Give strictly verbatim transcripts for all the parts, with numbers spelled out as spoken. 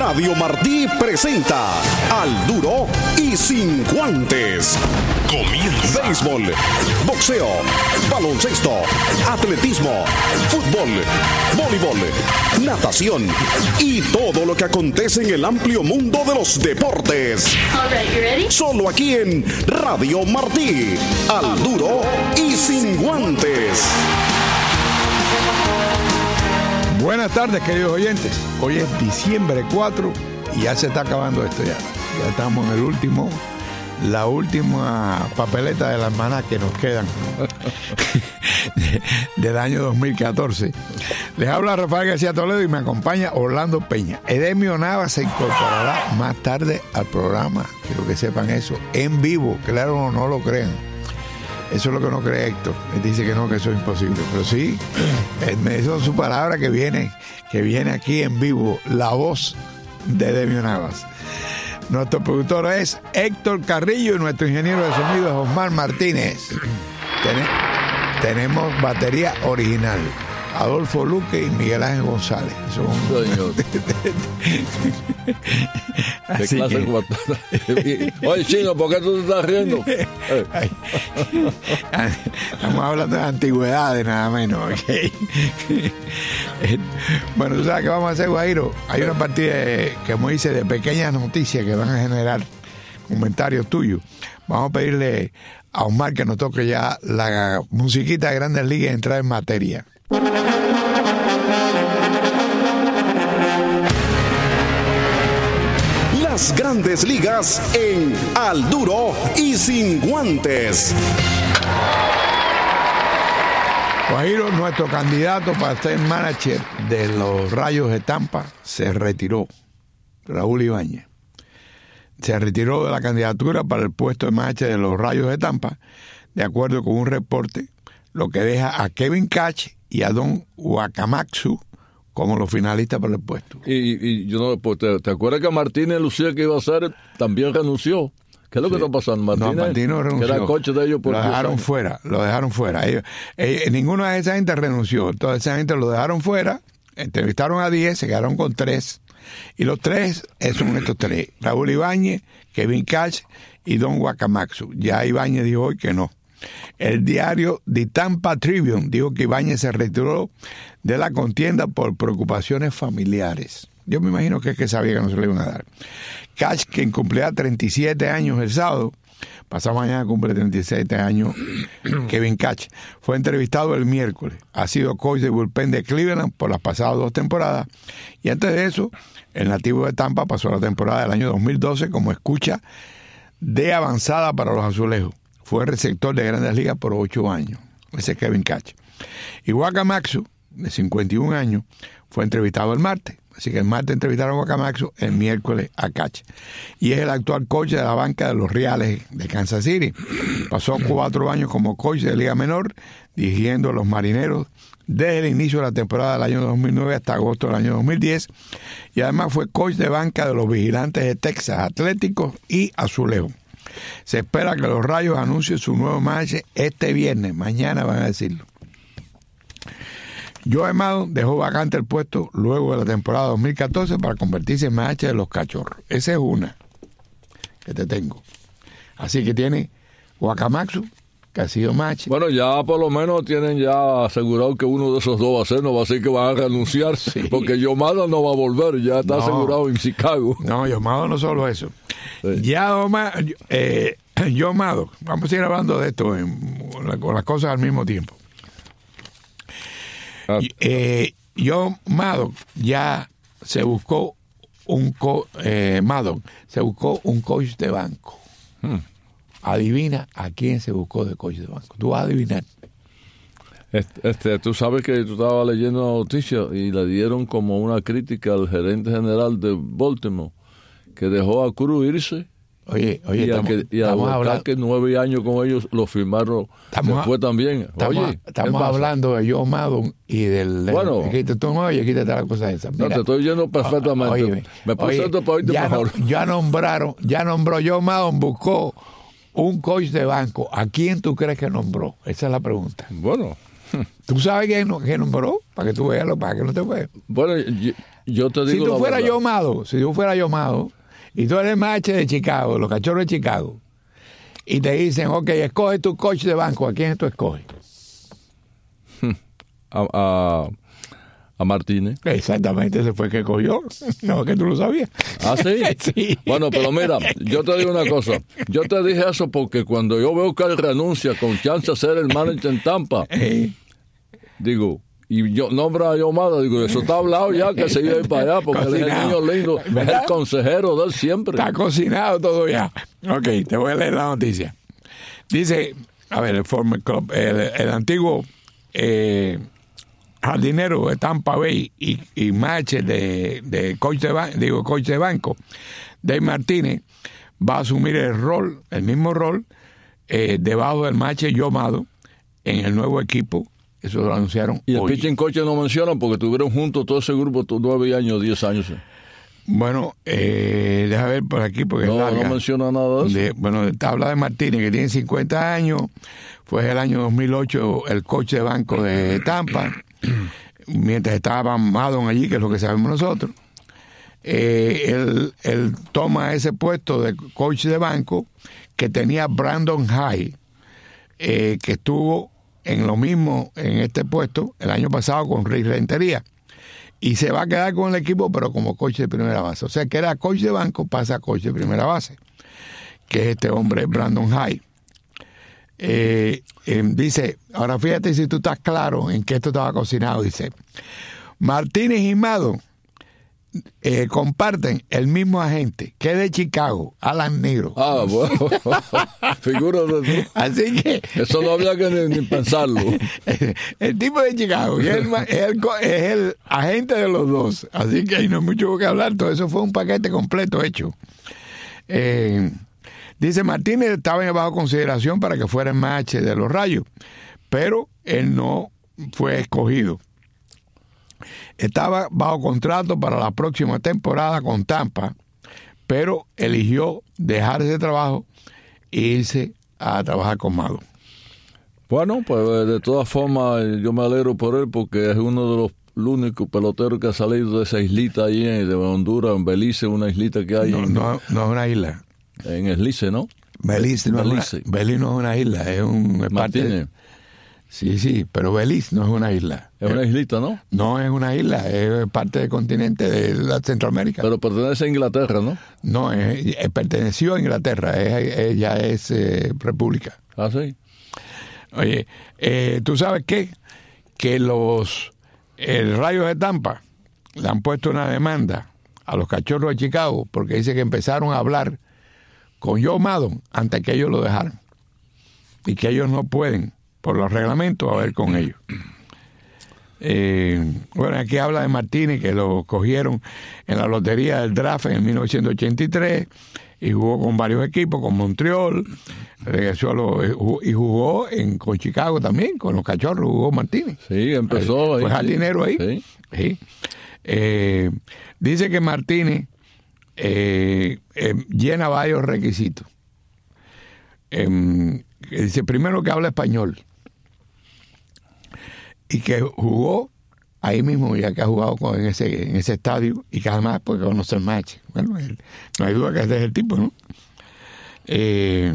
Radio Martí presenta Al Duro y Sin Guantes. Comienza. Béisbol, boxeo, baloncesto, atletismo, fútbol, voleibol, natación y todo lo que acontece en el amplio mundo de los deportes. All right, you ready? Solo aquí en Radio Martí. Al Duro y Sin Guantes. Buenas tardes, queridos oyentes. Hoy es diciembre cuatro y ya se está acabando esto ya. Ya estamos en el último, la última papeleta del almanaque que nos quedan de, del año dos mil catorce. Les habla Rafael García Toledo y me acompaña Orlando Peña. Edemio Nava se incorporará más tarde al programa. Quiero que sepan eso. En vivo, claro o no lo crean. Eso es lo que no cree Héctor. Él dice que no, que eso es imposible. Pero sí, eso es su palabra que viene, que viene aquí en vivo, la voz de Edemio Navas. Nuestro productor es Héctor Carrillo y nuestro ingeniero de sonido es Osmar Martínez. Ten- tenemos batería original. Adolfo Luque y Miguel Ángel González. Son... Señor. Así ¿Qué clase que... Oye, Chino, ¿por qué tú te estás riendo? Ay. Estamos hablando de antigüedades, nada menos. ¿Okay? Bueno, ¿tú sabes qué vamos a hacer, Guajiro? Hay una partida, de, como dice, de pequeñas noticias que van a generar comentarios tuyos. Vamos a pedirle a Osmar que nos toque ya la musiquita de Grandes Ligas y entrar en materia. Las Grandes Ligas en Al Duro y Sin Guantes. Guajiro, nuestro candidato para ser manager de los Rayos de Tampa se retiró, Raúl Ibáñez. Se retiró de la candidatura para el puesto de manager de los Rayos de Tampa, de acuerdo con un reporte, lo que deja a Kevin Cash y a Don Wakamatsu como los finalistas para el puesto. Y, y yo no, pues, ¿te, ¿te acuerdas que Martínez Lucía que iba a ser también renunció? ¿Qué es lo sí. que está pasando? Martínez, no, Martínez renunció. Que era coche de ellos por lo dejaron años. fuera, lo dejaron fuera. Ellos, eh, ninguna de esa gente renunció. Toda esa gente lo dejaron fuera, entrevistaron a diez, se quedaron con tres. Y los tres son estos tres: Raúl Ibáñez, Kevin Cash y Don Wakamatsu. Ya Ibáñez dijo hoy que no. El diario The Tampa Tribune dijo que Ibáñez se retiró de la contienda por preocupaciones familiares. Yo me imagino que es que sabía que no se le iban a dar. Cash, quien cumplía treinta y siete años el sábado, pasado mañana cumple treinta y siete años, Kevin Cash, fue entrevistado el miércoles. Ha sido coach de bullpen de Cleveland por las pasadas dos temporadas. Y antes de eso, el nativo de Tampa pasó la temporada del año dos mil doce como escucha de avanzada para los azulejos. Fue receptor de Grandes Ligas por ocho años. Ese es Kevin Cash. Y Wakamatsu, de cincuenta y un años, fue entrevistado el martes. Así que el martes entrevistaron a Wakamatsu, el miércoles a Cash. Y es el actual coach de la banca de los Reales de Kansas City. Pasó cuatro años como coach de Liga Menor, dirigiendo a los Marineros desde el inicio de la temporada del año dos mil nueve hasta agosto del año dos mil diez. Y además fue coach de banca de los Vigilantes de Texas, Atléticos y Azulejos. Se espera que los Rayos anuncien su nuevo manager este viernes. Mañana van a decirlo. Joe Maddon dejó vacante el puesto luego de la temporada dos mil catorce para convertirse en manager de los Cachorros. Esa es una que te tengo. Así que tiene Wakamatsu, que ha sido manager. Bueno, ya por lo menos tienen ya asegurado que uno de esos dos va a ser, no va a ser que van a renunciar, sí. Porque Joe Maddon no va a volver, ya está no, asegurado en Chicago. No, Joe Maddon no solo eso. Sí. Ya Oma, eh, Joe Maddon, vamos a ir hablando de esto en, con las cosas al mismo tiempo. Ah. Eh, Joe Maddon ya se buscó un co, eh, Maddon se buscó un coach de banco. Hmm. Adivina a quién se buscó de coach de banco. Tú vas a adivinar. Este, este, tú sabes que tú estabas leyendo una noticia y le dieron como una crítica al gerente general de Baltimore, que dejó a Cruz irse. Oye, oye, y estamos, a que, y a hablando, que nueve años con ellos lo firmaron después también. Estamos, oye, estamos hablando de Joe Maddon y del... Bueno. De, de, tú no oyes, quítate la cosa esa. Mira, no, te estoy oyendo perfectamente. Oye, me presento para oírte ya mejor. No, ya nombraron, ya nombró Joe Maddon, buscó un coach de banco. ¿A quién tú crees que nombró? Esa es la pregunta. Bueno. ¿Tú sabes quién no, nombró? Para que tú veas, para que no te veas. Bueno, yo, yo te digo si tú la fueras verdad. Yomado, si tú fueras Yomado, y tú eres mache de Chicago, los Cachorros de Chicago, y te dicen, ok, escoge tu coach de banco, ¿a quién tú escoges? A, a, a Martínez. Exactamente, ese fue el que cogió. No, que tú lo sabías. ¿Ah, sí? Sí. Bueno, pero mira, yo te digo una cosa. Yo te dije eso porque cuando yo veo que él renuncia con chance de ser el manager en Tampa, Eh, digo, y yo nombra a Yomada, digo, eso está hablado ya, que se iba a ir para allá, porque él es el Cocinado. niño lindo, es ¿Verdad? el consejero de él siempre. Está cocinado todo ya. Ok, te voy a leer la noticia. Dice, a ver, el former club, el, el antiguo eh, jardinero de Tampa Bay y, y matcher de, de coach de ban- digo coach de banco, Dave Martínez, va a asumir el rol, el mismo rol, eh, debajo del matcher Yomado en el nuevo equipo. Eso lo anunciaron Y el hoy. pitching coach no mencionan porque tuvieron juntos todo ese grupo tu- nueve años, diez años. Bueno, eh, deja ver por aquí porque es No, larga. no menciona nada de eso. De- bueno, habla de Martínez, que tiene cincuenta años, fue el año dos mil ocho el coach de banco de Tampa, mientras estaba Maddon allí, que es lo que sabemos nosotros. Eh, él, él toma ese puesto de coach de banco que tenía Brandon High, eh, que estuvo en lo mismo en este puesto el año pasado con Rick Rentería. Y se va a quedar con el equipo, pero como coach de primera base. O sea, que era coach de banco, pasa a coach de primera base, que es este hombre, Brandon High. Eh, eh, dice, ahora fíjate si tú estás claro en que esto estaba cocinado. Dice, Martínez y Maddon eh, comparten el mismo agente, que es de Chicago, Alan Negro. Ah, bueno. Figúrate tú. Así que Eso no había que ni, ni pensarlo. el tipo de Chicago y el, es, el, es el agente de los dos, así que ahí no hay mucho que hablar. Todo eso fue un paquete completo hecho. Eh, dice Martínez estaba bajo consideración para que fuera el match de los Rayos, pero él no fue escogido. Estaba bajo contrato para la próxima temporada con Tampa, pero eligió dejar ese trabajo e irse a trabajar con Maddon. Bueno, pues de todas formas yo me alegro por él porque es uno de los únicos peloteros que ha salido de esa islita ahí de Honduras, en Belice, una islita que hay No, en, no, no es una isla. en Eslice, ¿no? Belice no, Belice. Es una, Belice no es una isla, es un es parte de- Martínez, sí, sí, pero Belice no es una isla. es una islita, ¿no? No es una isla, es parte del continente de la Centroamérica. Pero pertenece a Inglaterra, ¿no? no, es, es- perteneció a Inglaterra, es, es- ya es eh, república. Ah, sí. Oye, eh, ¿tú sabes qué? Que los el Rayos de Tampa le han puesto una demanda a los Cachorros de Chicago porque dice que empezaron a hablar con Joe Maddon antes que ellos lo dejaran y que ellos no pueden, por los reglamentos, hablar con ellos. Eh, bueno, aquí habla de Martínez, que lo cogieron en la lotería del draft en mil novecientos ochenta y tres y jugó con varios equipos, con Montreal, regresó a los, y jugó en, con Chicago también, con los Cachorros, jugó Martínez. Sí, empezó ahí. Fue jardinero ahí. Sí. Sí. Eh, dice que Martínez eh, eh, llena varios requisitos. Eh, que dice primero que habla español y que jugó ahí mismo, ya que ha jugado con, en, ese, en ese estadio y que además puede conocer match. Bueno, él, no hay duda que ese es el tipo, ¿no? Eh,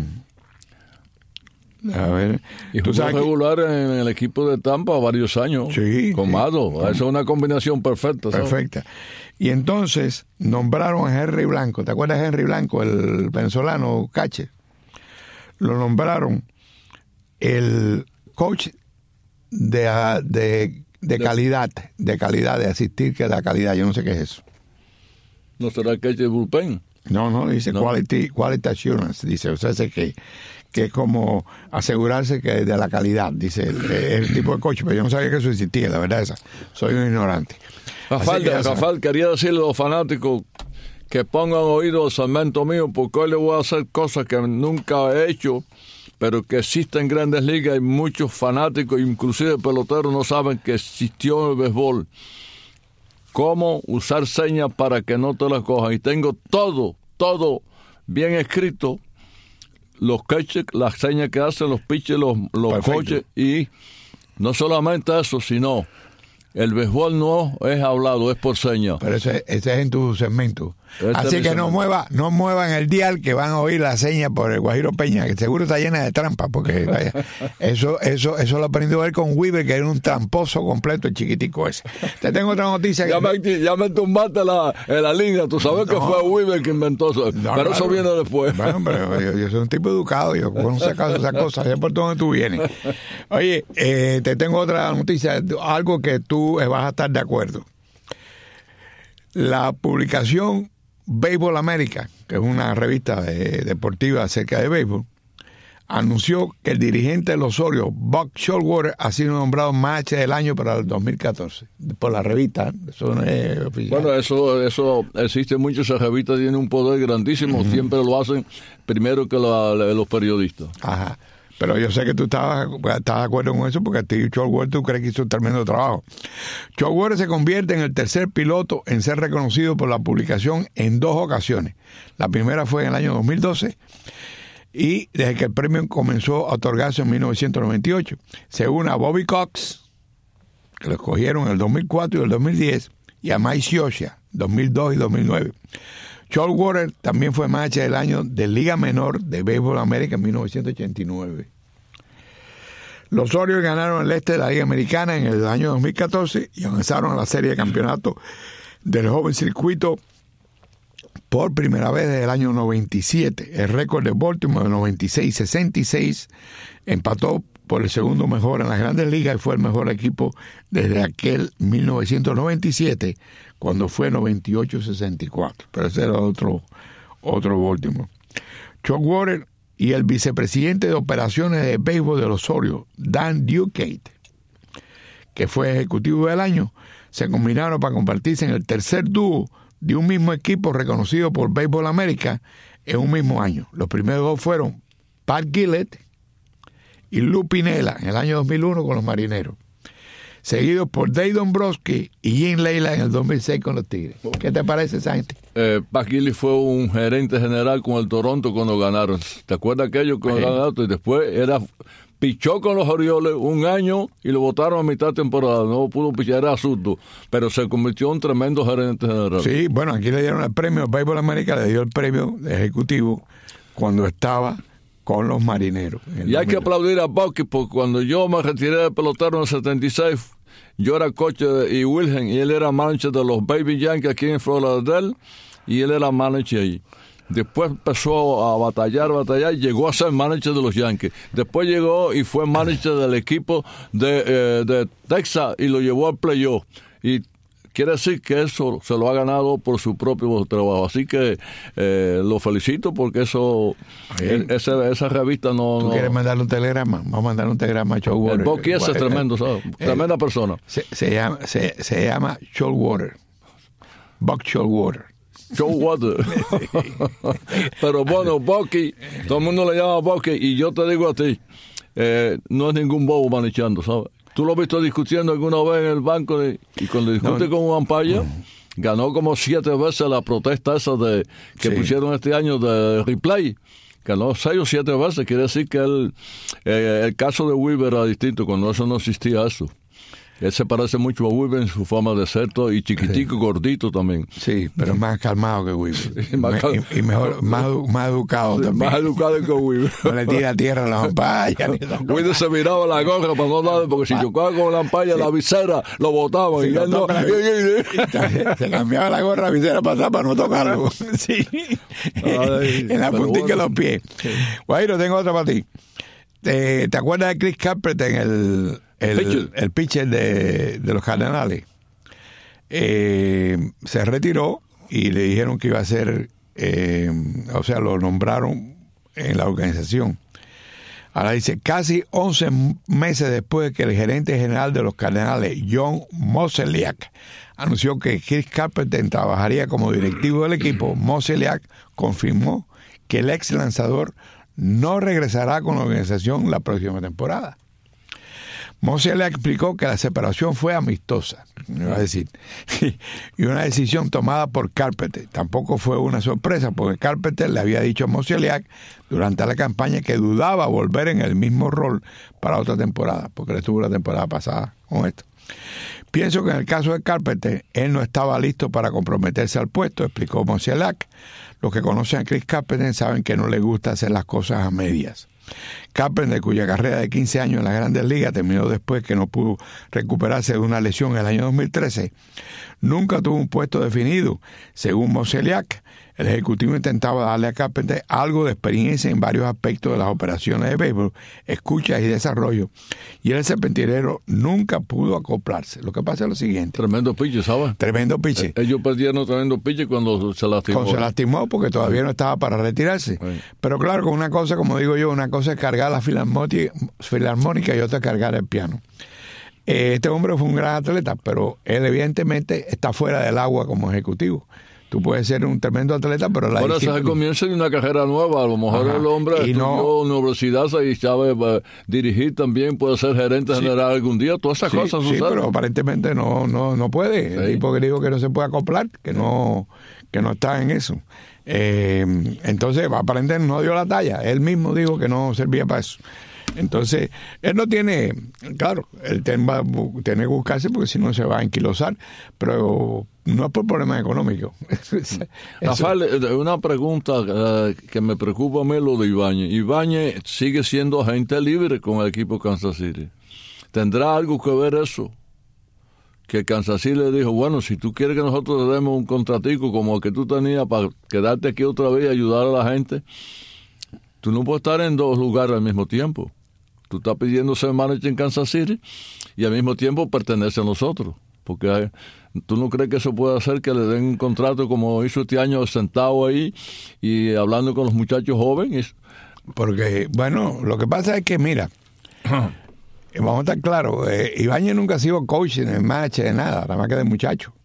a ver, Y tú jugó sabes que- regular en el equipo de Tampa varios años. Sí, Con sí. Maddon. Esa es una combinación perfecta. ¿sabes? Perfecta. Y entonces nombraron a Henry Blanco. ¿Te acuerdas de Henry Blanco, el venezolano catcher? Lo nombraron el coach de, de, de calidad, de calidad, de asistir que da calidad. Yo no sé qué es eso. ¿No será que de bullpen? No, no, dice No. quality, quality assurance, dice, o sea, ese que, que es como asegurarse que de la calidad, dice el, el tipo de coach, pero yo no sabía que eso existía, la verdad esa, soy un ignorante. Rafael, Así que ya Rafael, quería decirle a los fanáticos que pongan oído al segmento mío porque hoy le voy a hacer cosas que nunca he hecho, pero que existen en Grandes Ligas y muchos fanáticos, inclusive peloteros, no saben que existió el béisbol. Cómo usar señas para que no te las cojan. Y tengo todo, todo bien escrito. Los catchers, las señas que hacen los pitchers, los, los Perfecto. coaches y No solamente eso, sino el béisbol no es hablado, es por señas. Pero ese, ese es en tu segmento. Este Así que no segmento. mueva, no muevan el dial, que van a oír la seña por el Guajiro Peña, que seguro está llena de trampas, porque vaya, eso, eso, eso lo aprendió él con Weaver, que era un tramposo completo, el chiquitico ese. Te tengo otra noticia. Ya que... me, ya me tumbaste la, en la línea, tú sabes no. que fue Weaver que inventó eso, no, pero claro. Eso viene después. Bueno, pero yo, yo soy un tipo educado, yo conozco esas cosas, ya por donde tú vienes. Oye, eh, te tengo otra noticia, algo que tú vas a estar de acuerdo. La publicación Baseball America, que es una revista de, deportiva acerca de béisbol, anunció que el dirigente de los Orioles, Buck Showalter, ha sido nombrado match del año para el dos mil catorce por la revista. Eso no es oficial. Bueno, eso eso existe mucho. Esa revista tiene un poder grandísimo. Uh-huh. Siempre lo hacen primero que la, la, los periodistas. Ajá. Pero yo sé que tú estabas, estabas de acuerdo con eso, porque a ti Showalter tú crees que hizo un tremendo trabajo. Showalter se convierte en el tercer piloto en ser reconocido por la publicación en dos ocasiones. La primera fue en el año dos mil doce y desde que el premio comenzó a otorgarse en mil novecientos noventa y ocho. Se une a Bobby Cox, que lo escogieron en el dos mil cuatro y el dos mil diez, y a Mike Scioscia, dos mil dos y dos mil nueve. Showalter también fue match del año de Liga Menor de Béisbol América en mil novecientos ochenta y nueve. Los Orioles ganaron el este de la Liga Americana en el año dos mil catorce y avanzaron a la serie de campeonato del joven circuito por primera vez desde el año noventa y siete. El récord de Baltimore de noventa y seis sesenta y seis empató por el segundo mejor en las Grandes Ligas y fue el mejor equipo desde aquel mil novecientos noventa y siete, cuando fue noventa y ocho sesenta y cuatro. Pero ese era otro, otro Baltimore. Showalter y el vicepresidente de operaciones de béisbol de los Orioles, Dan Duquette, que fue ejecutivo del año, se combinaron para convertirse en el tercer dúo de un mismo equipo reconocido por Baseball América en un mismo año. Los primeros dos fueron Pat Gillett y Lou Piniella en el año dos mil uno con los Marineros, seguidos por Dave Dombrowski y Jim Leyland en el dos mil seis con los Tigres. ¿Qué te parece esa gente? Eh, Pat Gillett fue un gerente general con el Toronto cuando ganaron. ¿Te acuerdas aquello con el Toronto? Y después era pichó con los Orioles un año y lo votaron a mitad de temporada. No pudo pichar, era asunto, pero se convirtió en un tremendo gerente general. Sí, bueno, aquí le dieron el premio, Baseball América le dio el premio de ejecutivo cuando estaba con los Marineros. Y hay que aplaudir a Bucky, porque cuando yo me retiré de pelotero en el setenta y seis, yo era coach de y Wilhelm, y él era manager de los Baby Yankees aquí en Florida, y él era manager ahí. Después empezó a batallar, batallar, y llegó a ser manager de los Yankees. Después llegó y fue manager del equipo de, eh, de Texas y lo llevó al playoff. Y quiere decir que eso se lo ha ganado por su propio trabajo. Así que eh, lo felicito porque eso, el, esa, esa revista no... ¿Tú no, quieres mandarle un telegrama? Vamos a mandarle un telegrama a Showalter. El Bucky ese es tremendo, ¿sabes? Eh, Tremenda persona. Se, se llama, se, se llama Showalter. Buck Showalter. Showalter. Pero bueno, Bucky, todo el mundo le llama Bucky, y yo te digo a ti, eh, no es ningún bobo manejando, ¿sabes? ¿Tú lo has visto discutiendo alguna vez en el banco? De, y cuando discute no, con un umpire, no. ganó como siete veces la protesta esa de que sí. pusieron este año de replay. Ganó seis o siete veces. Quiere decir que el, eh, el caso de Weaver era distinto. Cuando eso no existía eso. Él se parece mucho a Weaver en su forma de ser todo, y chiquitico, sí. gordito también. Sí, pero más calmado que Weaver. Sí, más cal... y, y mejor, más, más educado sí, también. Más educado que Weaver. No le tira a tierra a la ampalla. Weaver se miraba la gorra para no darle, porque si chocaba con la ampalla, sí. la visera lo botaban. Sí, y él no... se, se cambiaba la gorra, la visera pasaba para no tocarlo. Sí. Ay, en la puntica bueno. de los pies. Sí. Guajiro, tengo otra para ti. ¿Te, ¿Te acuerdas de Chris Carpenter en el... El pitcher, el pitcher de, de los Cardenales? Eh, se retiró y le dijeron que iba a ser, eh, o sea, lo nombraron en la organización. Ahora dice, casi once meses después de que el gerente general de los Cardenales, John Mozeliak, anunció que Chris Carpenter trabajaría como directivo del equipo, Mozeliak confirmó que el ex lanzador no regresará con la organización la próxima temporada. Mosialiak explicó que la separación fue amistosa, me va a decir, y una decisión tomada por Carpenter. Tampoco fue una sorpresa, porque Carpenter le había dicho a Mosialiak durante la campaña que dudaba volver en el mismo rol para otra temporada, porque le estuvo la temporada pasada con esto. Pienso que en el caso de Carpenter, él no estaba listo para comprometerse al puesto, explicó Mosialiak. Los que conocen a Chris Carpenter saben que no le gusta hacer las cosas a medias. Carpenter, cuya carrera de quince años en las Grandes Ligas terminó después que no pudo recuperarse de una lesión en el año dos mil trece, nunca tuvo un puesto definido. Según Mosialiak, el ejecutivo intentaba darle a Carpenter algo de experiencia en varios aspectos de las operaciones de béisbol, escucha y desarrollo, y el serpentinero nunca pudo acoplarse. Lo que pasa es lo siguiente. Tremendo piche, ¿sabes? Tremendo piche. Ellos perdieron tremendo piche cuando se lastimó. Cuando se lastimó porque todavía no estaba para retirarse. Sí. Pero claro, con una cosa, como digo yo, una cosa es cargar la filarmónica y otra es cargar el piano. Este hombre fue un gran atleta, pero él evidentemente está fuera del agua como ejecutivo. Tú puedes ser un tremendo atleta, pero la Ahora disciplina... se comienza una carrera nueva. A lo mejor Ajá. el hombre y estudió no... universidad y sabe dirigir también, puede ser gerente sí. general algún día. Todas esas sí, cosas sí, suceden. Pero aparentemente no no no puede. Sí. El tipo que dijo que no se puede acoplar, que no que no está en eso. Eh, entonces, aparentemente no dio la talla. Él mismo dijo que no servía para eso. Entonces, él no tiene, claro, él tiene, va, tiene que buscarse porque si no se va a enquilosar, pero no es por problemas económicos. Rafael, una pregunta uh, que me preocupa a mí, lo de Ibáñez. Ibáñez sigue siendo agente libre con el equipo Kansas City. ¿Tendrá algo que ver eso? Que Kansas City le dijo, bueno, si tú quieres que nosotros te demos un contratico como el que tú tenías para quedarte aquí otra vez y ayudar a la gente, tú no puedes estar en dos lugares al mismo tiempo. Tú estás pidiendo ser manager en Kansas City y al mismo tiempo pertenece a nosotros. Porque hay, tú no crees que eso puede hacer que le den un contrato como hizo este año sentado ahí y hablando con los muchachos jóvenes. Porque, bueno, lo que pasa es que, mira, vamos a estar claros, eh, Ibáñez nunca ha sido coach en el match de nada, nada más que de muchacho.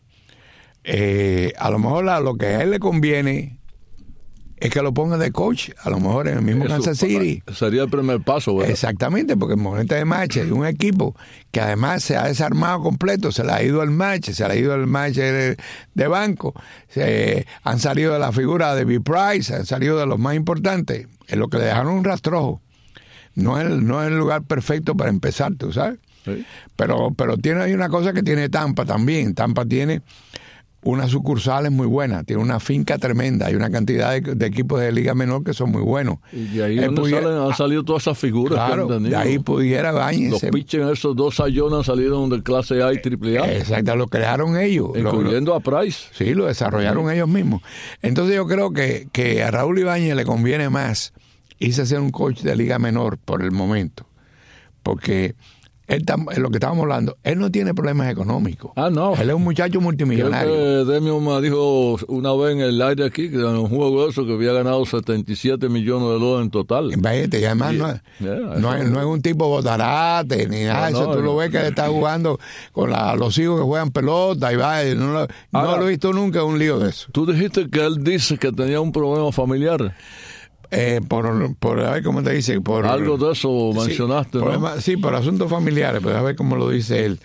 Eh, a lo mejor a lo que a él le conviene es que lo ponga de coach, a lo mejor en el mismo Eso, Kansas City. Sería el primer paso, ¿verdad? Exactamente, porque en momentos de match de un equipo que además se ha desarmado completo, se le ha ido al match, se le ha ido al match de, de banco, se han salido de la figura de Bill Price, han salido de los más importantes, es lo que le dejaron un rastrojo. No es, no es el lugar perfecto para empezar, tú sabes. Sí. Pero, pero tiene ahí una cosa que tiene Tampa también. Tampa tiene unas sucursales muy buenas, tiene una finca tremenda, hay una cantidad de, de equipos de liga menor que son muy buenos. Y de ahí donde pudiera, salen, han salido todas esas figuras. Claro, que han de ahí pudiera Ibáñez. Los pitchers, esos dos sayones han salido de clase A y triple A. Exacto, lo crearon ellos. Incluyendo lo, a Price. Sí, lo desarrollaron sí. ellos mismos. Entonces yo creo que, que a Raúl Ibáñez le conviene más irse a ser un coach de liga menor por el momento, porque él, lo que estábamos hablando, él no tiene problemas económicos. Ah, no. Él es un muchacho multimillonario. Creo que Demio me dijo una vez en el aire aquí, que en un juego de eso, que había ganado setenta y siete millones de dólares en total. Imagínate, y además y, no, es, yeah, no, es, no es un tipo botarate ni nada. No, eso no, tú no. lo ves que él está jugando con la, los hijos que juegan pelota y va. Y no, lo, Ahora, no lo he visto nunca un lío de eso. Tú dijiste que él dice que tenía un problema familiar. Eh, por, por, a ver cómo te dice, por algo de eso mencionaste, sí, ¿no? Problema, sí, por asuntos familiares, pero a ver cómo lo dice él.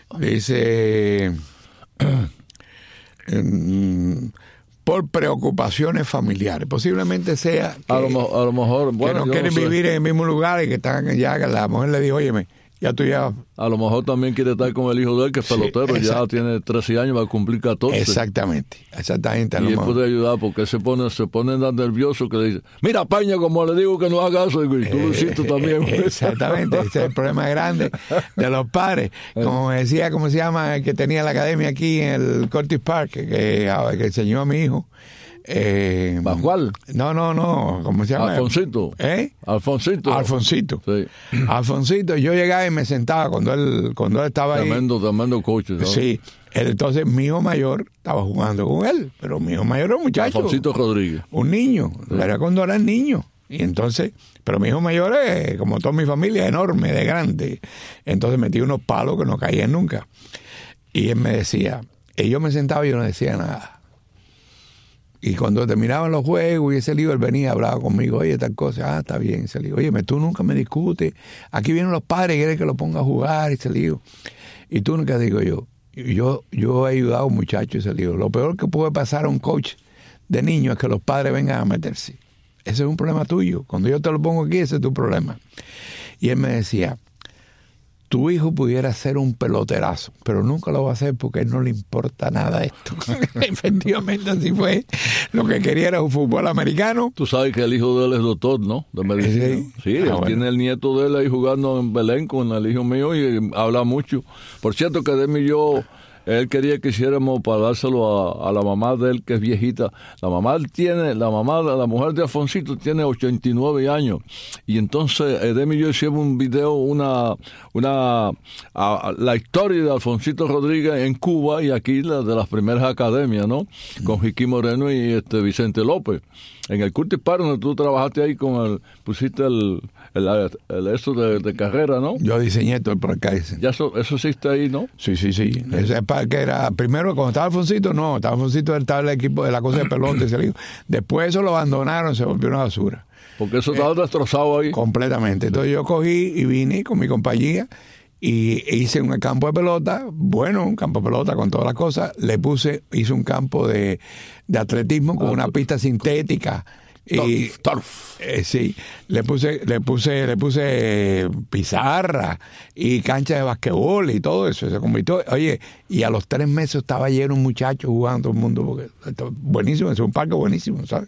Dice eh, por preocupaciones familiares. Posiblemente sea que, a, lo, a lo mejor bueno, que no quieren no vivir en el mismo lugar y que están ya, que la mujer le dijo, óyeme, ya tú ya... A lo mejor también quiere estar con el hijo de él, que es pelotero, sí, ya tiene trece años, va a cumplir catorce. Exactamente, exactamente. A y lo él mejor. puede ayudar porque se pone se pone tan nervioso que le dice, mira, Peña, como le digo que no haga eso, y tú eh, lo hiciste también. Exactamente, ese es el problema grande de los padres. Como decía, ¿cómo se llama? El que tenía la academia aquí en el Curtis Park, que, que, que enseñó a mi hijo. Eh, ¿Pascual? No, no, no, ¿cómo se llama? Alfonsito. ¿Eh? Alfonsito. Alfonsito. Sí. Alfonsito, yo llegaba y me sentaba cuando él, cuando él estaba tremendo, ahí. Tremendo coach, ¿no? Sí. Entonces mi hijo mayor estaba jugando con él, pero mi hijo mayor era un muchacho. Alfonsito Rodríguez. Un niño, sí. Era cuando era niño. Y entonces, pero mi hijo mayor es, como toda mi familia, enorme, de grande. Entonces metí unos palos que no caían nunca. Y él me decía, y yo me sentaba y yo no decía nada. Y cuando terminaban los juegos y ese lío, él venía, hablaba conmigo, oye, tal cosa, ah, está bien, ese lío. Oye, tú nunca me discutes, aquí vienen los padres y quieren que lo ponga a jugar, ese lío. Y tú nunca, digo yo, yo, yo he ayudado a un muchacho ese lío. Lo peor que puede pasar a un coach de niños es que los padres vengan a meterse. Ese es un problema tuyo. Cuando yo te lo pongo aquí, ese es tu problema. Y él me decía, tu hijo pudiera ser un peloterazo, pero nunca lo va a hacer porque a él no le importa nada esto. Efectivamente, así fue. Lo que quería era un fútbol americano. Tú sabes que el hijo de él es doctor, ¿no? De medicina. Sí, sí ah, él bueno. tiene el nieto de él ahí jugando en Belén con el hijo mío y habla mucho. Por cierto, que Demi y yo, él quería que hiciéramos para dárselo a, a la mamá de él, que es viejita. La mamá tiene, la mamá, la mujer de Alfonsito tiene ochenta y nueve años. Y entonces Edem y yo hicimos un video, una, una, a, a, la historia de Alfonsito Rodríguez en Cuba y aquí la de las primeras academias, ¿no? Con Jiquí Moreno y este Vicente López. En el Curtis Park, donde tú trabajaste ahí con el, pusiste el, el, el, el eso de, de carrera, ¿no? Yo diseñé todo el parque ese. Ya eso, eso existe ahí, ¿no? Sí, sí, sí. Ese parque era, primero cuando estaba Alfonsito, no, estaba Alfonsito, él estaba el equipo de la cosa de pelota, y se le, después eso lo abandonaron, se volvió una basura. Porque eso estaba eh, destrozado ahí. Completamente. Entonces yo cogí y vine con mi compañía y hice un campo de pelota, bueno, un campo de pelota con todas las cosas, le puse, hice un campo de, de atletismo con ah, una pista sintética y turf, turf. Eh, sí, le puse, le puse, le puse pizarra y cancha de basquetbol y todo eso, se convirtió, oye, y a los tres meses estaba lleno un muchacho jugando todo el mundo, porque buenísimo, es un parque buenísimo, ¿sabes?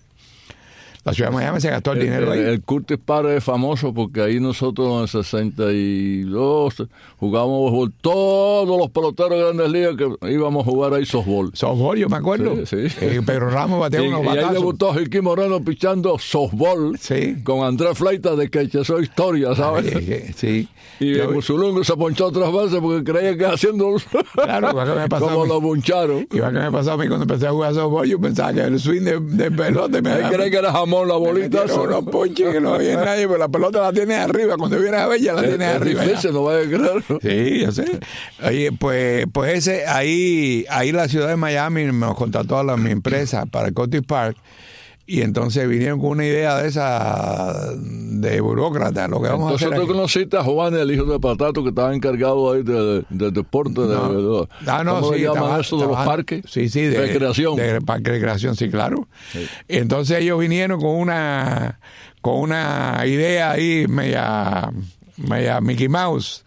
La ciudad de Miami se gastó el, el dinero ahí. El Curtis Park es famoso porque ahí nosotros en el sesenta y dos jugábamos béisbol. Todos los peloteros de Grandes Ligas que íbamos a jugar ahí softball. Softball, yo me acuerdo. Sí, sí. Eh, Pedro Ramos bateaba unos batazos. Y ahí debutó Jiquí Moreno pichando softball sí. con Andrés Fleitas de que eso es historia, ¿sabes? Ay, sí. Y yo, Musulungo se ponchó otras veces porque creía que haciendo claro, me pasó como lo poncharon. Igual que me pasó a mí cuando empecé a jugar softball, yo pensaba que el swing de, de pelota me daba... creía que era jamón la bolita. No, no ponche, que no había nadie, pero la pelota la tienes arriba. Cuando vienes a ver, ya la tienes es arriba. Difícil, no vaya a creer. Sí, yo sé. Oye, pues, pues ese, ahí, ahí la ciudad de Miami nos contrató a la, mi empresa para el Curtis Park. Y entonces vinieron con una idea de esa de burócrata, lo que vamos entonces, a hacer. Entonces tú conociste a Juan, el hijo de Patato, que estaba encargado ahí de, de, de deporte, no. de, de, ah, no, ¿cómo sí, le llaman estaba, eso de los parques? Sí, sí, de recreación. De, de parque de recreación, sí, claro. Sí. Entonces ellos vinieron con una con una idea ahí media media Mickey Mouse.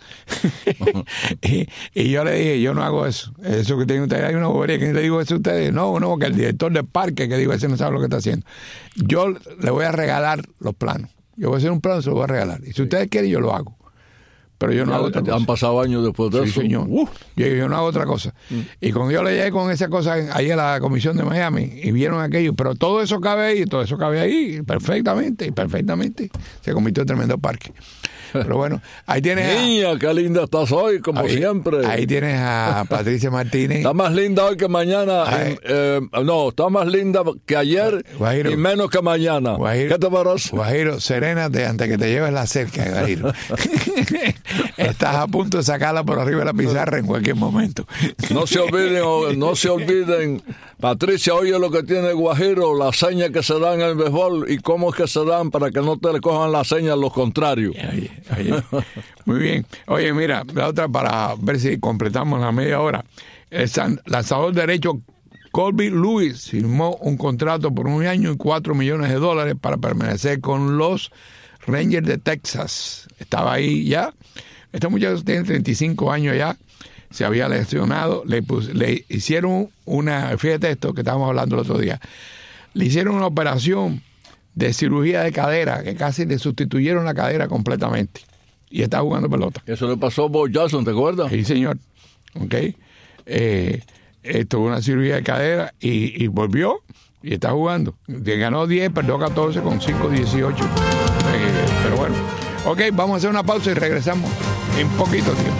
y, y yo le dije, yo no hago eso. Eso que tienen ustedes, hay una bobería que le digo eso a ustedes. No, no, que el director del parque, que digo, ese no sabe lo que está haciendo. Yo le voy a regalar los planos. Yo voy a hacer un plano, se lo voy a regalar. Y si sí. ustedes quieren, yo lo hago. Pero yo no ya, hago otra cosa. Han pasado años después de sí, eso. Señor. Uh. Yo, yo no hago otra cosa. Mm. Y cuando yo le llegué con esa cosa ahí a la comisión de Miami y vieron aquello, pero todo eso cabe ahí, todo eso cabe ahí perfectamente, y perfectamente. Se convirtió en tremendo parque. Pero bueno, ahí tienes Niña, a, qué linda estás hoy, como ahí, siempre. Ahí tienes a Patricia Martínez. Está más linda hoy que mañana. En, eh, no, está más linda que ayer Guajiro, y menos que mañana. Guajiro, ¿qué te parece? Guajiro, serénate antes que te lleves la cerca, Guajiro. Estás a punto de sacarla por arriba de la pizarra en cualquier momento. No se olviden, no se olviden. Patricia, oye lo que tiene Guajiro, las señas que se dan en el béisbol y cómo es que se dan para que no te le cojan las señas los contrarios. Oye, oye. Muy bien. Oye, mira, la otra para ver si completamos la media hora. El lanzador derecho Colby Lewis firmó un contrato por un año y cuatro millones de dólares para permanecer con los Rangers de Texas. Estaba ahí ya. Este muchacho tiene treinta y cinco años ya. Se había lesionado, le, pus, le hicieron una, fíjate esto que estábamos hablando el otro día, le hicieron una operación de cirugía de cadera, que casi le sustituyeron la cadera completamente, y está jugando pelota. Eso le pasó a Bo Jackson, ¿te acuerdas? Sí, señor. Ok. Eh, eh, tuvo una cirugía de cadera y, y volvió, y está jugando. Ganó diez, perdió catorce con cinco dieciocho. Eh, pero bueno. Ok, vamos a hacer una pausa y regresamos en poquito tiempo.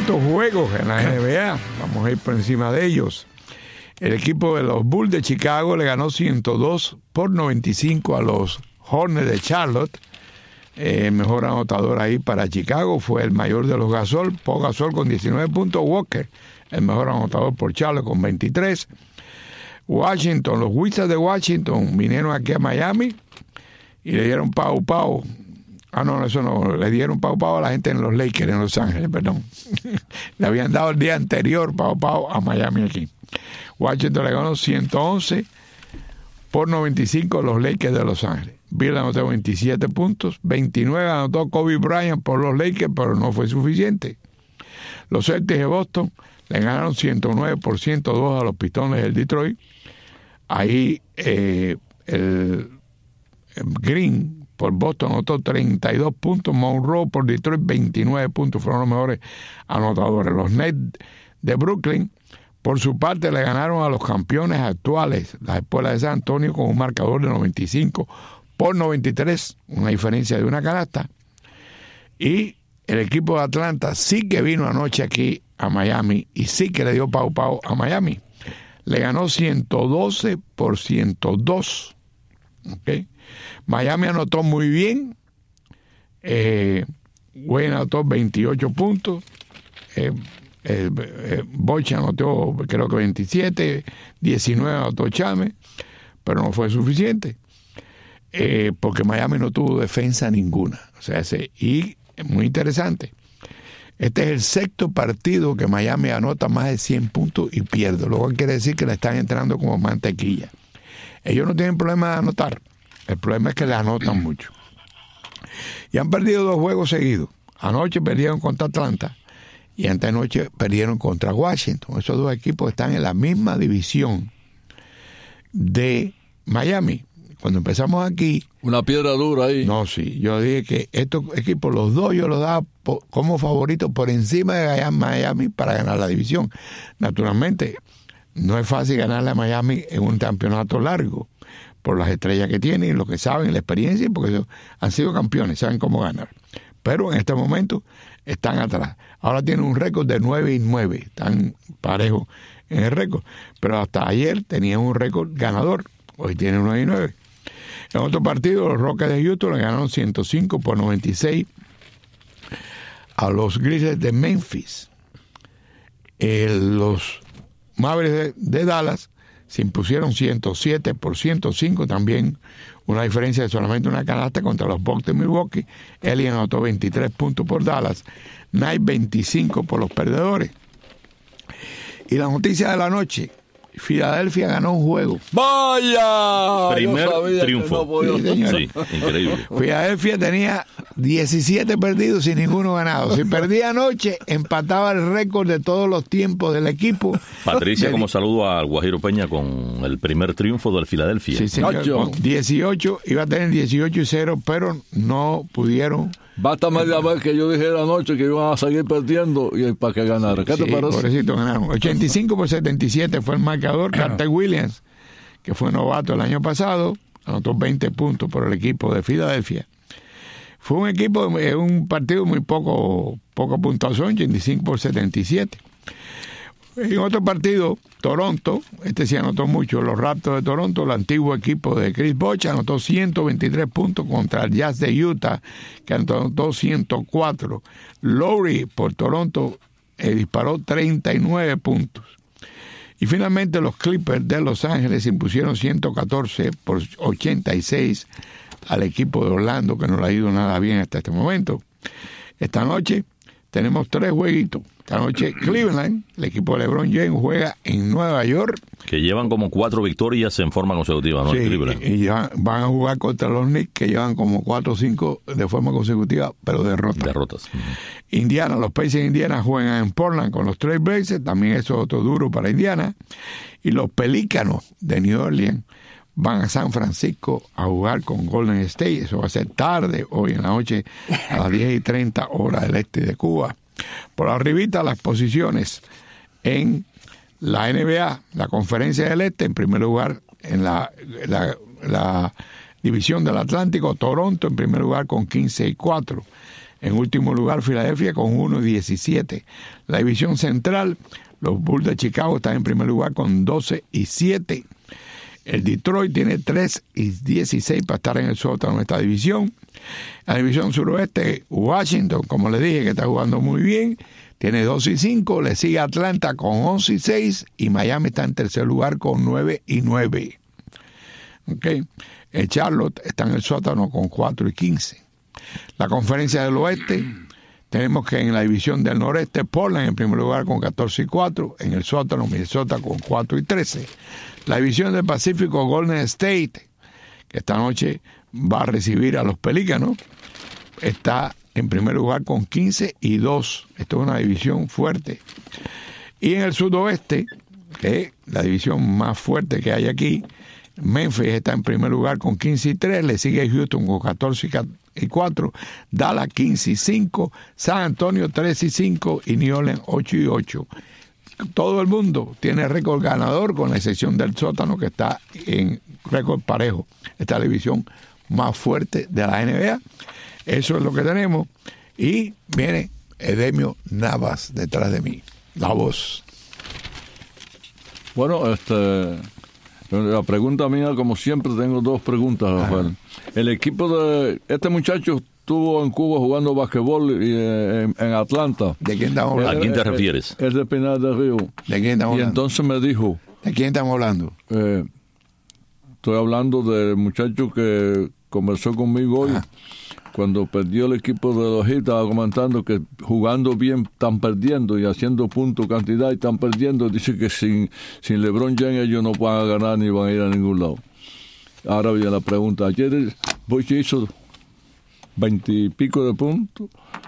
tantos juegos en la N B A. Vamos a ir por encima de ellos. El equipo de los Bulls de Chicago le ganó ciento dos por noventa y cinco a los Hornets de Charlotte. El eh, mejor anotador ahí para Chicago fue el mayor de los Gasol, Paul Gasol con diecinueve puntos, Walker, el mejor anotador por Charlotte con veintitrés. Washington, los Wizards de Washington vinieron aquí a Miami y le dieron pau pau. Ah, no, eso no, le dieron pau pau a la gente en los Lakers, en Los Ángeles, perdón. Le habían dado el día anterior pau pau a Miami aquí. Washington le ganó ciento once por noventa y cinco a los Lakers de Los Ángeles. Bill anotó veintisiete puntos, veintinueve anotó Kobe Bryant por los Lakers, pero no fue suficiente. Los Celtics de Boston le ganaron ciento nueve por ciento dos a los Pistones del Detroit. Ahí eh, el, el Green por Boston anotó treinta y dos puntos, Monroe por Detroit veintinueve puntos, fueron los mejores anotadores. Los Nets de Brooklyn, por su parte, le ganaron a los campeones actuales, las Espuelas de San Antonio, con un marcador de noventa y cinco por noventa y tres, una diferencia de una canasta. Y el equipo de Atlanta sí que vino anoche aquí a Miami y sí que le dio pau pau a Miami. Le ganó ciento doce por ciento dos. ¿Okay? Miami anotó muy bien. Eh, Wayne anotó veintiocho puntos. Eh, eh, eh, Boch anotó creo que veintisiete. diecinueve anotó Chame. Pero no fue suficiente. Eh, porque Miami no tuvo defensa ninguna. O sea, ese, y muy interesante. Este es el sexto partido que Miami anota más de cien puntos y pierde. Lo cual quiere decir que le están entrando como mantequilla. Ellos no tienen problema de anotar. El problema es que le anotan mucho. Y han perdido dos juegos seguidos. Anoche perdieron contra Atlanta y antenoche perdieron contra Washington. Esos dos equipos están en la misma división de Miami. Cuando empezamos aquí... Una piedra dura ahí. No, sí. Yo dije que estos equipos, los dos, yo los daba po, como favoritos por encima de Miami para ganar la división. Naturalmente, no es fácil ganarle a Miami en un campeonato largo, por las estrellas que tienen, lo que saben, la experiencia, porque han sido campeones, saben cómo ganar. Pero en este momento están atrás. Ahora tienen un récord de nueve y nueve, están parejos en el récord. Pero hasta ayer tenían un récord ganador, hoy tienen nueve y nueve. En otro partido, los Rockets de Houston le ganaron ciento cinco por noventa y seis a los Grizzlies de Memphis. Eh, los Mavericks de, de Dallas se impusieron ciento siete por ciento cinco, también una diferencia de solamente una canasta contra los Bucks de Milwaukee. Elliott anotó veintitrés puntos por Dallas, Knight veinticinco por los perdedores. Y la noticia de la noche: Filadelfia ganó un juego. ¡Vaya! Primer triunfo. No sí, señor. Sí, increíble. Filadelfia tenía diecisiete perdidos y ninguno ganado. Si perdía anoche, empataba el récord de todos los tiempos del equipo. Patricia, como saludo al Guajiro Peña con el primer triunfo del Filadelfia. Sí, señor. Con dieciocho, iba a tener dieciocho y cero, pero no pudieron. Basta media vez que yo dije anoche que iban a seguir perdiendo y para que ganara. ¿Qué te Sí, parece? pobrecito, ganaron. ochenta y cinco por setenta y siete fue el marcador. Carter Williams, que fue novato el año pasado, anotó veinte puntos por el equipo de Filadelfia. Fue un equipo, un partido muy poco, poco puntuación, ochenta y cinco por setenta y siete. En otro partido, Toronto, este sí anotó mucho, los Raptors de Toronto, el antiguo equipo de Chris Bosh, anotó ciento veintitrés puntos contra el Jazz de Utah, que anotó ciento cuatro. Lowry por Toronto eh, disparó treinta y nueve puntos. Y finalmente los Clippers de Los Ángeles impusieron ciento catorce por ochenta y seis al equipo de Orlando, que no le ha ido nada bien hasta este momento. Esta noche tenemos tres jueguitos. Esta noche Cleveland, el equipo de LeBron James, juega en Nueva York. Que llevan como cuatro victorias en forma consecutiva, ¿no? Sí, Cleveland. y ya van a jugar contra los Knicks, que llevan como cuatro o cinco de forma consecutiva, pero derrotas. Derrotas. Indiana, los Pacers de Indiana juegan en Portland con los Trail Blazers, también eso es otro duro para Indiana. Y los Pelícanos de New Orleans van a San Francisco a jugar con Golden State. Eso va a ser tarde, hoy en la noche, a las diez y treinta hora del este de Cuba. Por arribita, las posiciones en la N B A, la Conferencia del Este, en primer lugar en la, la, la división del Atlántico, Toronto en primer lugar con quince y cuatro. En último lugar, Filadelfia con uno y diecisiete. La división central, los Bulls de Chicago están en primer lugar con doce y siete. El Detroit tiene tres y dieciséis para estar en el sótano de esta división. La división suroeste, Washington, como les dije, que está jugando muy bien, tiene dos y cinco. Le sigue Atlanta con once y seis. Y Miami está en tercer lugar con nueve y nueve. Okay. El Charlotte está en el sótano con cuatro y quince. La conferencia del oeste, tenemos que en la división del noreste, Portland en primer lugar con catorce y cuatro. En el sótano, Minnesota con cuatro y trece. La división del Pacífico, Golden State, que esta noche va a recibir a los Pelícanos, está en primer lugar con quince y dos. Esto es una división fuerte. Y en el sudoeste, que es la división más fuerte que hay aquí, Memphis está en primer lugar con quince y tres, le sigue Houston con catorce y cuatro, Dallas quince y cinco, San Antonio trece y cinco y New Orleans ocho y ocho. Todo el mundo tiene récord ganador, con la excepción del sótano, que está en récord parejo. Esta es la división más fuerte de la N B A. Eso es lo que tenemos. Y viene Edemio Navas detrás de mí, la voz. Bueno, este, la pregunta mía, como siempre, tengo dos preguntas, Rafael. Ajá. El equipo de este muchacho estuvo en Cuba jugando basquetbol y, eh, en, en Atlanta. ¿De quién estamos hablando? ¿A quién te refieres? Es de Pinar del Río. ¿De quién estamos hablando? Y entonces me dijo... ¿De quién estamos hablando? Eh, estoy hablando del muchacho que conversó conmigo hoy. Ajá. Cuando perdió el equipo de los Heat, estaba comentando que jugando bien están perdiendo y haciendo punto cantidad y están perdiendo. Dice que sin, sin LeBron James ellos no van a ganar ni van a ir a ningún lado. Ahora viene la pregunta. Ayer Bosch hizo veintipico de puntos,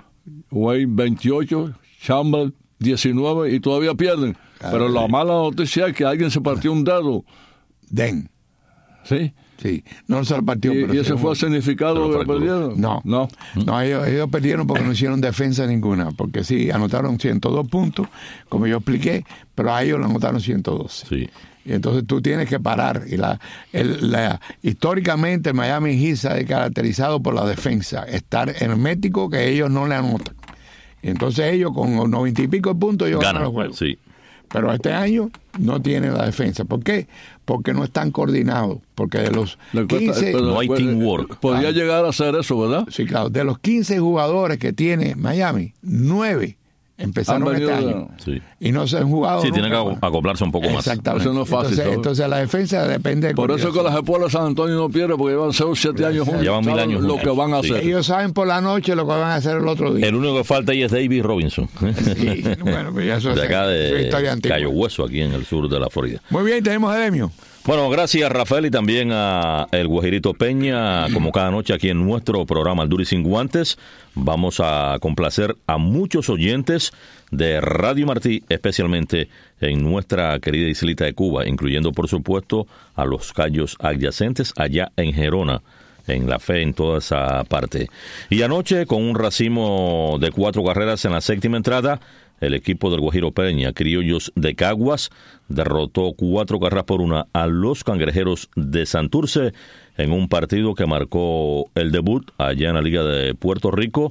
Wayne veintiocho, Chambers diecinueve y todavía pierden. Claro, pero sí. La mala noticia es que alguien se partió un dedo. Den. ¿Sí? Sí, no se lo partió. ¿Y, pero ¿y ese fue el significado de que perdieron? No, no, no ellos, ellos perdieron porque no hicieron defensa ninguna, porque sí, anotaron ciento dos puntos, como yo expliqué, pero a ellos le anotaron ciento doce. Sí. Y entonces tú tienes que parar. Y la, el, la históricamente el Miami Heat se ha caracterizado por la defensa, estar hermético, que ellos no le anotan. Y entonces ellos con noventa y pico de puntos ellos ganan los juegos. Sí. Pero este año no tienen la defensa. ¿Por qué? Porque no están coordinados. Porque de los quince... Pero no hay teamwork. Podría claro. llegar a hacer eso, ¿verdad? Sí, claro. De los quince jugadores que tiene Miami, nueve empezaron este año. Sí. Y no se han jugado. Sí, nunca. tienen que acoplarse un poco más. Exactamente. Eso no es fácil. Entonces, entonces la defensa depende de... Por eso que las escuelas de San Antonio no pierden, porque llevan seis o siete años juntos. Llevan mil años lo juntos. que van a hacer. Sí. Ellos saben por la noche lo que van a hacer el otro día. El único que falta ahí es David Robinson. Sí, bueno, pues eso de es, acá de historia antigua. Cayo Hueso, aquí en el sur de la Florida. Muy bien, tenemos a Edemio. Bueno, gracias Rafael y también a el Guajirito Peña, como cada noche aquí en nuestro programa Al Duro y Sin Guantes. Vamos a complacer a muchos oyentes de Radio Martí, especialmente en nuestra querida islita de Cuba, incluyendo por supuesto a los cayos adyacentes allá en Gerona, en La Fe, en toda esa parte. Y anoche, con un racimo de cuatro carreras en la séptima entrada, el equipo del Guajiro Peña, Criollos de Caguas, derrotó cuatro carreras por una a los Cangrejeros de Santurce en un partido que marcó el debut allá en la Liga de Puerto Rico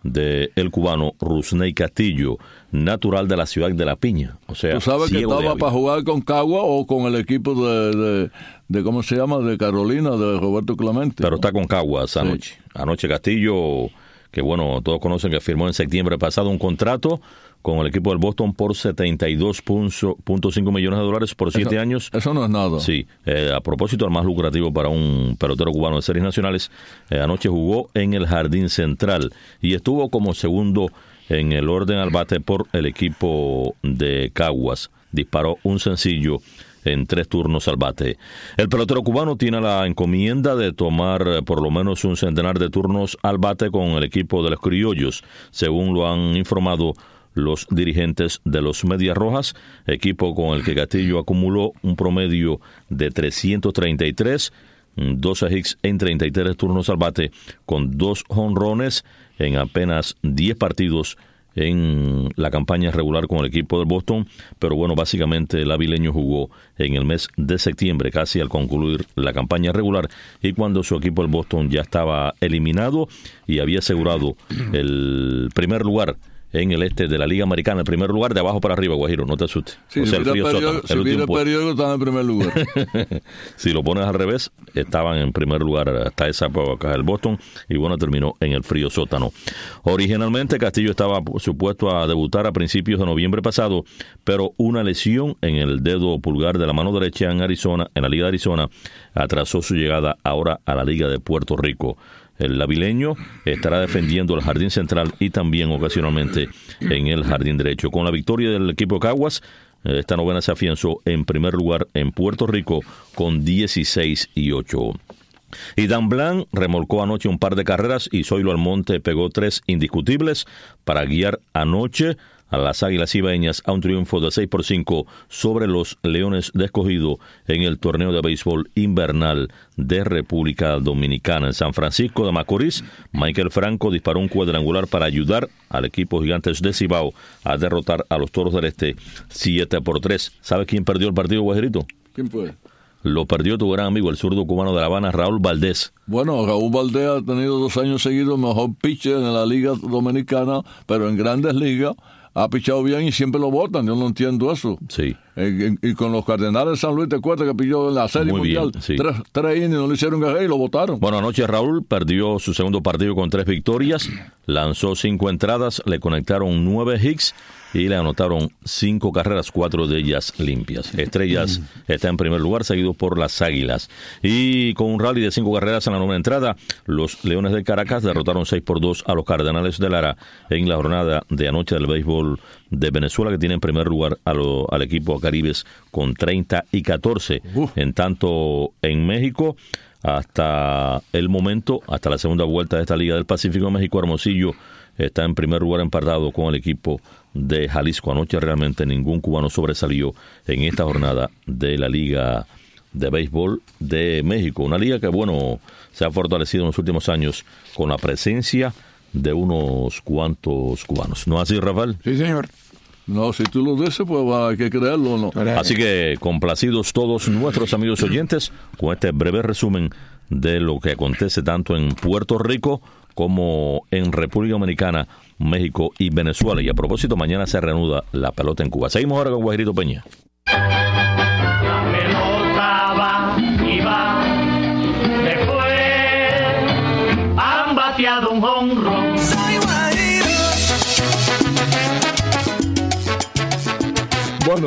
de el cubano Rusney Castillo, natural de la ciudad de La Piña. O sea, ¿tú sabes que estaba para jugar con Cagua o con el equipo de, de, de ¿cómo se llama? De Carolina, de Roberto Clemente. Pero ¿no? está con Caguas anoche. Sí. Anoche Castillo, que bueno, todos conocen que firmó en septiembre pasado un contrato con el equipo del Boston por setenta y dos punto cinco millones de dólares por siete eso, años. Eso no es nada. Sí, eh, a propósito, el más lucrativo para un pelotero cubano de series nacionales. Eh, anoche jugó en el Jardín Central y estuvo como segundo en el orden al bate por el equipo de Caguas. Disparó un sencillo en tres turnos al bate. El pelotero cubano tiene la encomienda de tomar por lo menos un centenar de turnos al bate con el equipo de los Criollos, según lo han informado los dirigentes de los Medias Rojas, equipo con el que Castillo acumuló un promedio de trescientos treinta y tres, doce hits en treinta y tres turnos al bate, con dos jonrones en apenas diez partidos en la campaña regular con el equipo del Boston, pero bueno, básicamente el avileño jugó en el mes de septiembre, casi al concluir la campaña regular, y cuando su equipo, el Boston, ya estaba eliminado y había asegurado el primer lugar en el este de la Liga Americana, el primer lugar de abajo para arriba, Guajiro, no te asustes. Sí, o sea, si mira el periódico, si mira el periódico están en primer lugar. Si lo pones al revés, estaban en primer lugar hasta esa época el Boston, y bueno, terminó en el frío sótano. Originalmente Castillo estaba supuesto a debutar a principios de noviembre pasado, pero una lesión en el dedo pulgar de la mano derecha en Arizona, en la Liga de Arizona, atrasó su llegada ahora a la Liga de Puerto Rico. El avileño estará defendiendo el jardín central y también ocasionalmente en el jardín derecho. Con la victoria del equipo de Caguas, esta novena se afianzó en primer lugar en Puerto Rico con dieciséis y ocho. Y Dan Blanc remolcó anoche un par de carreras y Zoilo Almonte pegó tres indiscutibles para guiar anoche a las Águilas Ibaeñas a un triunfo de seis por cinco sobre los Leones de Escogido en el torneo de béisbol invernal de República Dominicana. En San Francisco de Macorís, Michael Franco disparó un cuadrangular para ayudar al equipo Gigantes de Cibao a derrotar a los Toros del Este siete por tres. ¿Sabe quién perdió el partido, Guajerito? ¿Quién fue? Lo perdió tu gran amigo, el zurdo cubano de La Habana, Raúl Valdés. Bueno, Raúl Valdés ha tenido dos años seguidos mejor pitcher en la Liga Dominicana, pero en Grandes Ligas ha pichado bien y siempre lo votan. Yo no entiendo eso. Sí. Eh, y, y con los Cardenales de San Luis, te cuenta que pichó en la Serie Muy Mundial. bien, sí. Tres, tres innings, no le hicieron carrera y lo votaron. Bueno, anoche Raúl perdió su segundo partido con tres victorias, lanzó cinco entradas, le conectaron nueve hits y le anotaron cinco carreras, cuatro de ellas limpias. Estrellas está en primer lugar, seguido por las Águilas. Y con un rally de cinco carreras en la novena entrada, los Leones de Caracas derrotaron seis por dos a los Cardenales de Lara en la jornada de anoche del béisbol de Venezuela, que tiene en primer lugar a lo, al equipo Caribes con treinta y catorce. Uh. En tanto, en México, hasta el momento, hasta la segunda vuelta de esta Liga del Pacífico, México, Hermosillo está en primer lugar empatado con el equipo de Jalisco. Anoche realmente ningún cubano sobresalió en esta jornada de la Liga de Béisbol de México. Una liga que, bueno, se ha fortalecido en los últimos años con la presencia de unos cuantos cubanos. ¿No es así, Rafael? Sí, señor. No, si tú lo dices, pues hay que creerlo, ¿no? Así que complacidos todos nuestros amigos oyentes con este breve resumen de lo que acontece tanto en Puerto Rico como en República Dominicana, México y Venezuela. Y a propósito, mañana se reanuda la pelota en Cuba. Seguimos ahora con Guajirito Peña. La pelota va y va, después han bateado un jonrón. Bueno,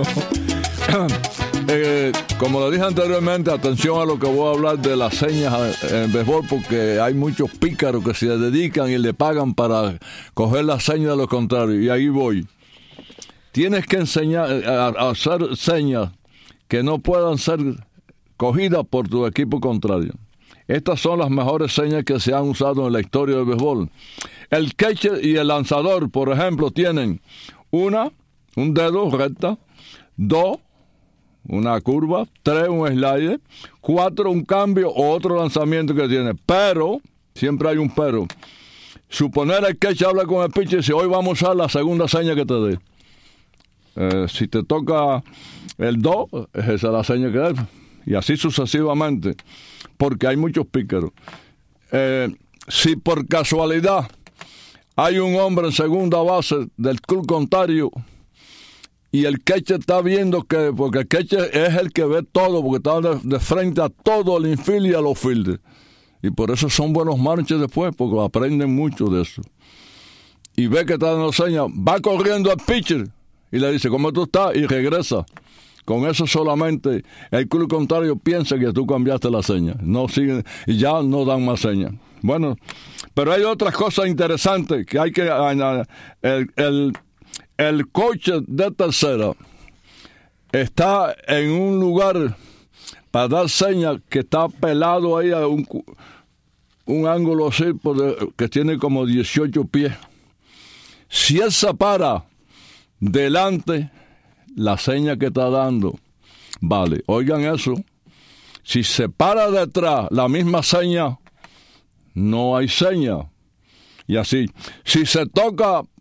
eh, como lo dije anteriormente, atención a lo que voy a hablar de las señas en béisbol, porque hay muchos pícaros que se dedican y le pagan para coger las señas de los contrarios. Y ahí voy. Tienes que enseñar a, a hacer señas que no puedan ser cogidas por tu equipo contrario. Estas son las mejores señas que se han usado en la historia del béisbol. El catcher y el lanzador, por ejemplo, tienen una, un dedo recta, dos, una curva, tres, un slider, cuatro, un cambio o otro lanzamiento que tiene. Pero, siempre hay un pero. Suponer el catcher habla con el pitcher y dice, hoy vamos a usar la segunda seña que te dé. Eh, si te toca el dos, esa es la seña que es. Y así sucesivamente. Porque hay muchos pícaros. Eh, si por casualidad hay un hombre en segunda base del club contrario y el catcher está viendo que, porque el catcher es el que ve todo, porque está de, de frente a todo el infield y a los fielders. Y por eso son buenos manches después, porque aprenden mucho de eso. Y ve que está dando señas, va corriendo al pitcher y le dice, ¿cómo tú estás? Y regresa. Con eso solamente el club contrario piensa que tú cambiaste la seña. No siguen, y ya no dan más señas. Bueno, pero hay otras cosas interesantes que hay que añadir. El, el, el coach de tercera está en un lugar para dar señas que está pelado ahí a un, un ángulo así que tiene como dieciocho pies. Si él se para delante, la seña que está dando, vale. Oigan eso. Si se para detrás la misma seña, no hay seña. Y así, si se toca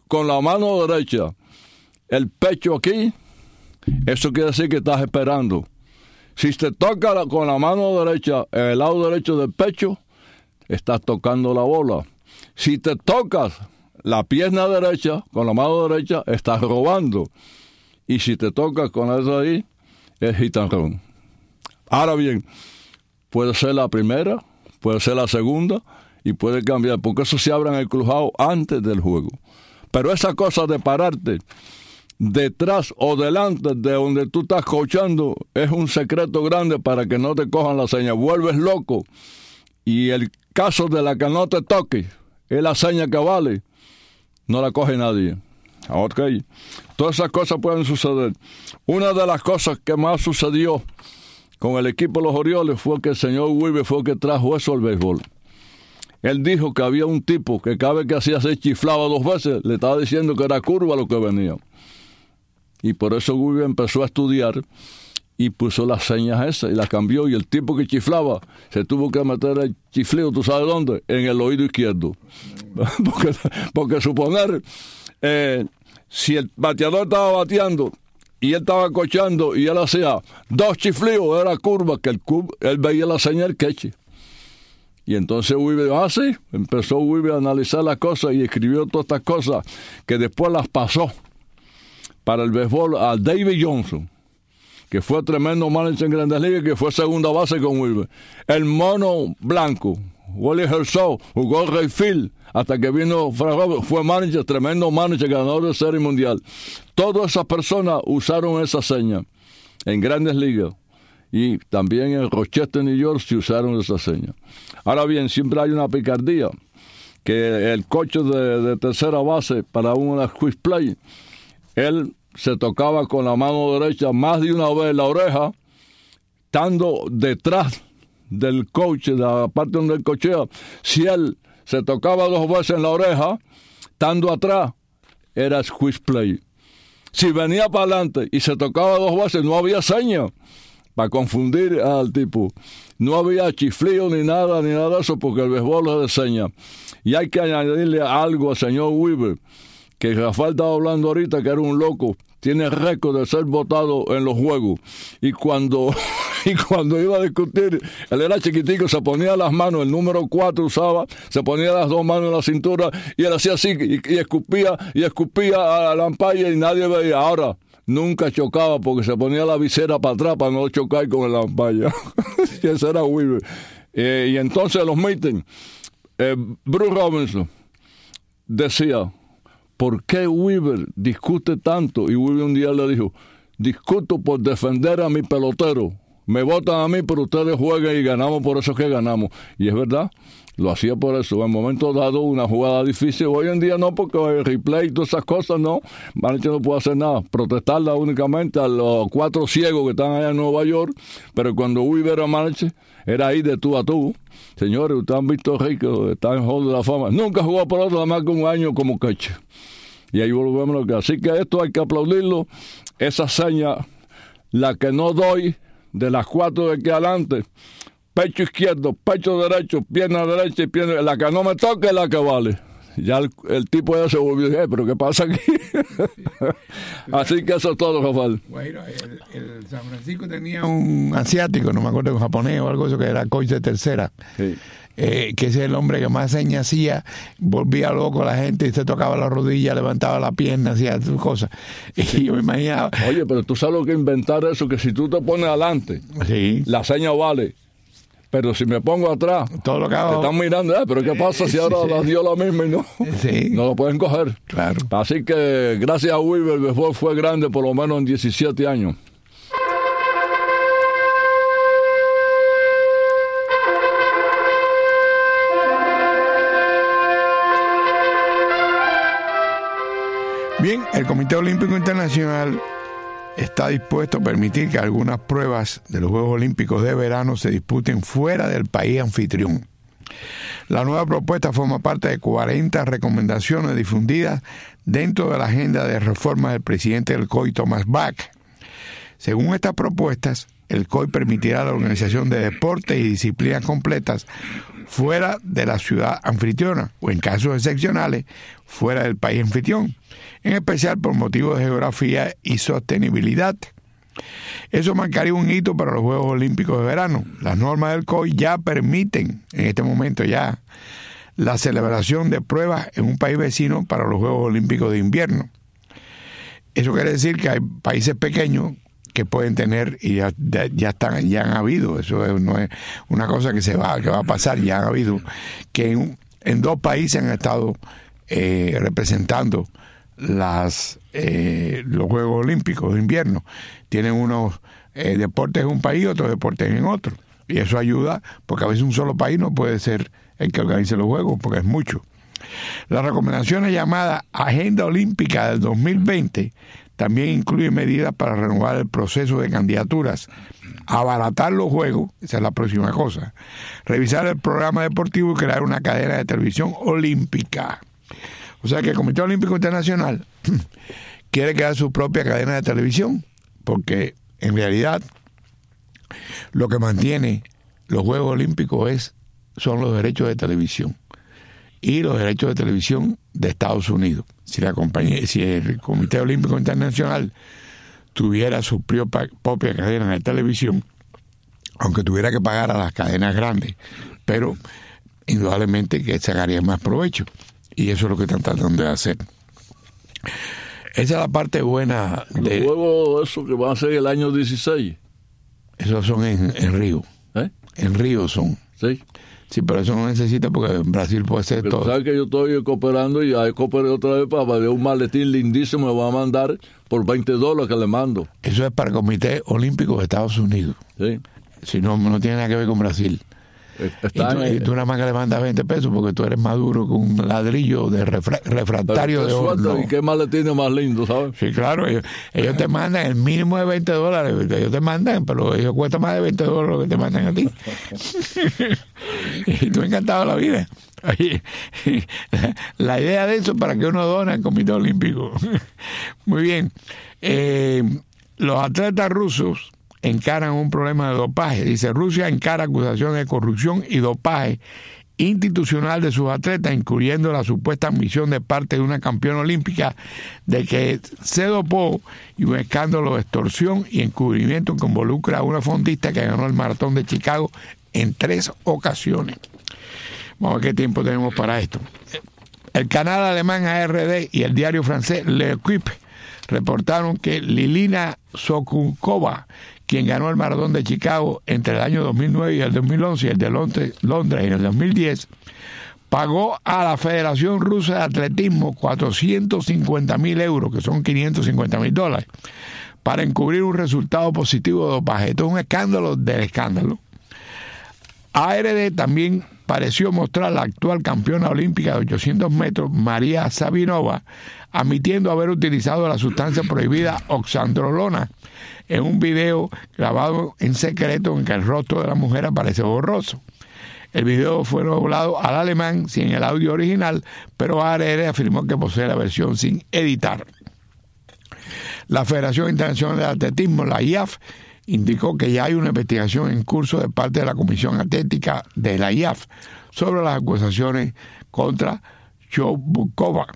con la mano derecha el pecho aquí, eso quiere decir que estás esperando. Si te toca la, con la mano derecha el lado derecho del pecho, estás tocando la bola. Si te tocas la pierna derecha con la mano derecha, estás robando. Y si te tocas con eso ahí, es hit and run. Ahora bien, puede ser la primera, puede ser la segunda y puede cambiar, porque eso se abre en el crujado antes del juego. Pero esa cosa de pararte detrás o delante de donde tú estás coachando es un secreto grande para que no te cojan la seña. Vuelves loco. Y el caso de la que no te toque es la seña que vale. No la coge nadie. Ok. Todas esas cosas pueden suceder. Una de las cosas que más sucedió con el equipo de los Orioles fue que el señor Weaver fue el que trajo eso al béisbol. Él dijo que había un tipo que cada vez que hacía se chiflaba dos veces, le estaba diciendo que era curva lo que venía. Y por eso Weaver empezó a estudiar y puso las señas esas y las cambió. Y el tipo que chiflaba se tuvo que meter el chifleo, ¿tú sabes dónde? En el oído izquierdo. porque, porque suponer, eh, si el bateador estaba bateando y él estaba cochando y él hacía dos chifleos, era curva, que el cub, él veía la señal queche. Y entonces Weaver, ah, sí, empezó Weaver a analizar las cosas y escribió todas estas cosas que después las pasó para el béisbol a David Johnson, que fue tremendo manager en Grandes Ligas, que fue segunda base con Weaver. El mono blanco, Wally Herzog, jugó Right Field hasta que vino Frank Robert, fue manager, tremendo manager, ganador de Serie Mundial. Todas esas personas usaron esa seña en Grandes Ligas. Y también en Rochester, New York, se usaron esa seña. Ahora bien, siempre hay una picardía, que el coach de, de tercera base para una quick play, él se tocaba con la mano derecha más de una vez la oreja, estando detrás del coach, de la parte donde él cochea. Si él se tocaba dos veces en la oreja, estando atrás, era squeeze play. Si venía para adelante y se tocaba dos veces, no había seña para confundir al tipo. No había chiflío ni nada, ni nada de eso, porque el béisbol es de seña. Y hay que añadirle algo al señor Weaver, que Rafael estaba hablando ahorita, que era un loco. Tiene récord de ser votado en los juegos. Y cuando, y cuando iba a discutir, él era chiquitico, se ponía las manos, el número cuatro usaba, se ponía las dos manos en la cintura, y él hacía así, y, y escupía, y escupía a la ampalla, y nadie veía. Ahora, nunca chocaba porque se ponía la visera para atrás para no chocar con la ampalla. Y ese era Weaver. Eh, y entonces los meetings, eh, Bruce Robinson decía, ¿por qué Weaver discute tanto? Y Weaver un día le dijo, discuto por defender a mi pelotero. Me votan a mí, pero ustedes juegan y ganamos, por eso que ganamos. Y es verdad, lo hacía por eso. En momentos dado, una jugada difícil. Hoy en día no, porque el replay y todas esas cosas no. Manager no puede hacer nada. Protestarla únicamente a los cuatro ciegos que están allá en Nueva York. Pero cuando Weaver era manager, era ahí de tú a tú. Señores, ustedes han visto a Rico, está en Hall de la Fama. Nunca jugó por otro, nada más que un año como catcher. Y ahí volvemos a lo que. Así que esto hay que aplaudirlo. Esa seña, la que no doy, de las cuatro de aquí adelante, pecho izquierdo, pecho derecho, pierna derecha y pierna, la que no me toque es la que vale. Ya el, el tipo ya se volvió, eh, pero ¿qué pasa aquí? Así que eso es todo, Rafael. Bueno, el, el San Francisco tenía un asiático, no me acuerdo, un japonés o algo eso, que era coach de tercera. Sí. Eh, que ese es el hombre que más señas hacía, volvía loco a la gente y se tocaba la rodilla, levantaba la pierna, hacía sus cosas. Y yo me imaginaba. Oye, pero tú sabes lo que inventar eso, que si tú te pones adelante, sí, la seña vale. Pero si me pongo atrás, todo lo que hago, te están mirando, eh, pero ¿qué pasa si ahora sí, las dio la misma y no? Sí. No lo pueden coger. Claro. Así que gracias a Weaver, el béisbol fue grande por lo menos en diecisiete años. Bien, el Comité Olímpico Internacional está dispuesto a permitir que algunas pruebas de los Juegos Olímpicos de verano se disputen fuera del país anfitrión. La nueva propuesta forma parte de cuarenta recomendaciones difundidas dentro de la agenda de reformas del presidente del C O I, Thomas Bach. Según estas propuestas, el C O I permitirá la organización de deportes y disciplinas completas fuera de la ciudad anfitriona o, en casos excepcionales, fuera del país anfitrión, en especial por motivos de geografía y sostenibilidad. Eso marcaría un hito para los Juegos Olímpicos de verano. Las normas del C O I ya permiten, en este momento ya, la celebración de pruebas en un país vecino para los Juegos Olímpicos de invierno. Eso quiere decir que hay países pequeños que pueden tener, y ya, ya están, ya han habido, eso es, no es una cosa que se va, que va a pasar, ya han habido, que en, en dos países han estado eh, representando las eh, los Juegos Olímpicos de invierno. Tienen unos eh, deportes en un país y otros deportes en otro. Y eso ayuda, porque a veces un solo país no puede ser el que organice los Juegos, porque es mucho. Las recomendaciones llamadas Agenda Olímpica del dos mil veinte también incluyen medidas para renovar el proceso de candidaturas, abaratar los Juegos, esa es la próxima cosa, revisar el programa deportivo y crear una cadena de televisión olímpica. O sea que el Comité Olímpico Internacional quiere crear su propia cadena de televisión, porque en realidad lo que mantiene los Juegos Olímpicos es, son los derechos de televisión y los derechos de televisión de Estados Unidos. Si la compañía, si el Comité Olímpico Internacional tuviera su propia, propia cadena de televisión, aunque tuviera que pagar a las cadenas grandes, pero indudablemente que sacaría más provecho. Y eso es lo que están tratando de hacer. Esa es la parte buena de... Los Juegos, eso que van a ser el año dieciséis. Esos son en, en Río. ¿Eh? En Río son. Sí. Sí, pero eso no necesita porque en Brasil puede ser Pero todo. sabes que yo estoy cooperando y ahí cooperé otra vez para ver un maletín lindísimo me va a mandar por veinte dólares que le mando. Eso es para el Comité Olímpico de Estados Unidos. Sí. Si no, no tiene nada que ver con Brasil. Y tú, y tú nada más que le mandas veinte pesos porque tú eres maduro con un ladrillo de refra refractario de horno. ¿Y qué maletines más lindo, sabes? Sí, claro. Ellos, ellos te mandan el mínimo de veinte dólares. Ellos te mandan, pero ellos cuestan más de veinte dólares lo que te mandan a ti. Y tú encantado de la vida. Oye, la, la idea de eso es para que uno done al Comité Olímpico. Muy bien. Eh, los atletas rusos encaran un problema de dopaje. Dice, Rusia encara acusaciones de corrupción y dopaje institucional de sus atletas, incluyendo la supuesta admisión de parte de una campeona olímpica de que se dopó y un escándalo de extorsión y encubrimiento que involucra a una fondista que ganó el maratón de Chicago en tres ocasiones. Vamos a ver qué tiempo tenemos para esto. El canal alemán A R D y el diario francés L'Equipe reportaron que Lilina Sokolkova, quien ganó el maratón de Chicago entre el año dos mil nueve y el dos mil once y el de Londres, Londres en el dos mil diez, pagó a la Federación Rusa de Atletismo cuatrocientos cincuenta mil euros, que son quinientos cincuenta mil dólares, para encubrir un resultado positivo de dopaje. Esto es un escándalo del escándalo. A R D también pareció mostrar a la actual campeona olímpica de ochocientos metros, María Sabinova, admitiendo haber utilizado la sustancia prohibida oxandrolona en un video grabado en secreto en que el rostro de la mujer aparece borroso. El video fue doblado al alemán sin el audio original, pero A R D afirmó que posee la versión sin editar. La Federación Internacional de Atletismo, la I A F, indicó que ya hay una investigación en curso de parte de la Comisión Atlética de la I A F sobre las acusaciones contra Chobukova.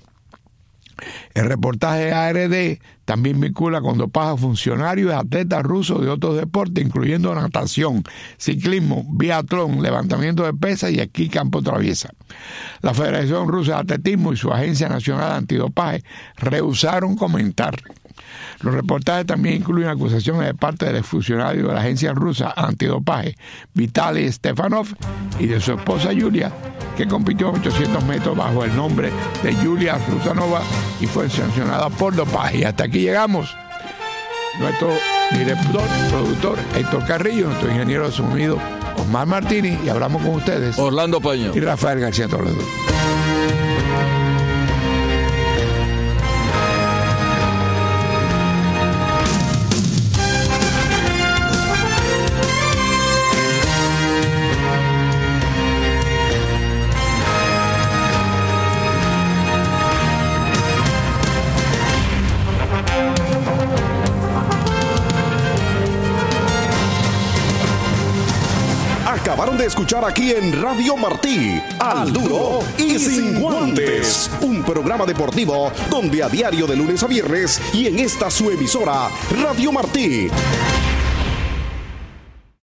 El reportaje de A R D también vincula con dopaje a funcionarios y atletas rusos de otros deportes, incluyendo natación, ciclismo, biatlón, levantamiento de pesas y esquí campo traviesa. La Federación Rusa de Atletismo y su Agencia Nacional Antidopaje rehusaron comentar. Los reportajes también incluyen acusaciones de parte del exfuncionario de la agencia rusa antidopaje, Vitaly Stefanov, y de su esposa Yulia, que compitió en ochocientos metros bajo el nombre de Yulia Rusanova y fue sancionada por dopaje. Y hasta aquí llegamos. Nuestro director, productor Héctor Carrillo, nuestro ingeniero de sonido Osmar Martínez, y hablamos con ustedes Orlando Peña y Rafael García Toledo. puede escuchar aquí en Radio Martí, Al Duro y Sin Guantes, un programa deportivo donde a diario de lunes a viernes y en esta su emisora, Radio Martí.